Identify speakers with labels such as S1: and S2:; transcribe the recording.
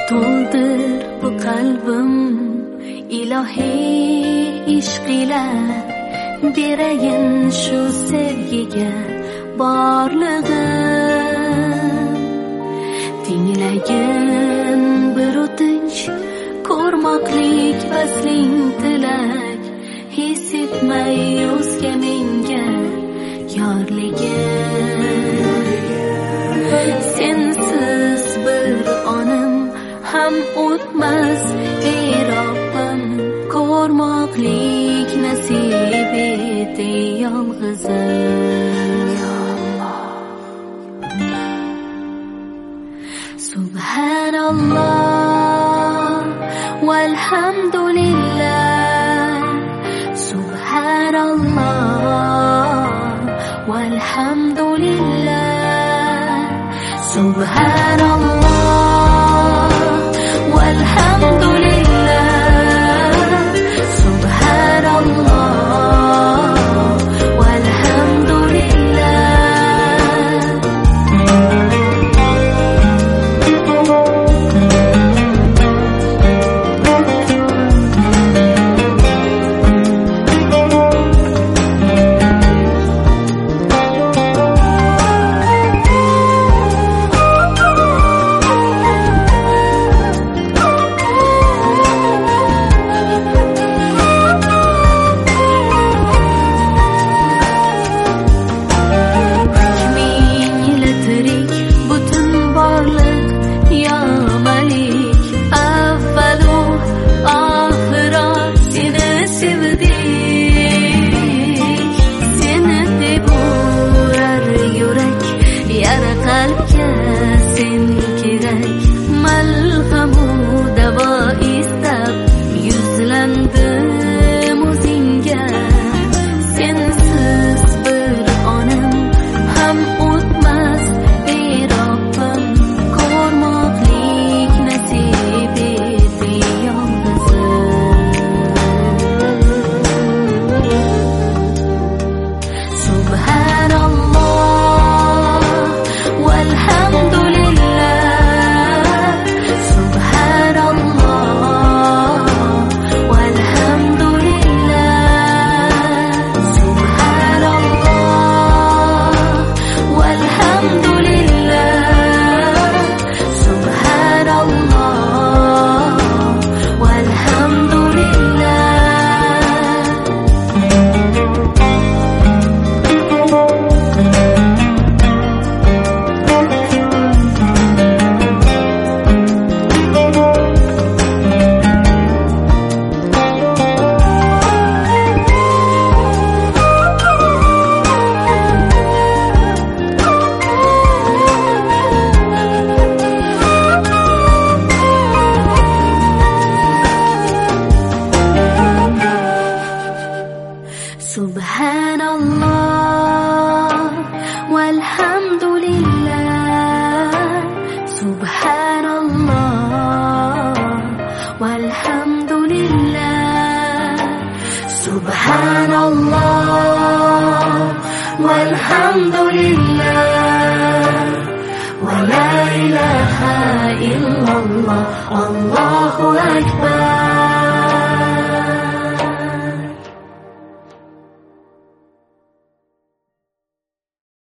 S1: to'ldir bu qalbim ilohiy ishq ila, berayin shu sevgiga borlig'im. Tinglagin bir o'tinch, ko'rmoqlik vasling tilak, his etmay o'zga menga yorligim. Sensiz bir onim ham o'tmas ey Robbim, ko'rmoqlik nasib et ey yolg'izim. Subhanalloh walhamdulillah, subhanalloh walhamdulillah, subhanalloh walhamdulillah, subhanalloh walhamdulillah. Subhanallah walhamdulillah, subhanallah walhamdulillah, subhanallah walhamdulillah, wa la ilaha illallah, Allahu akbar.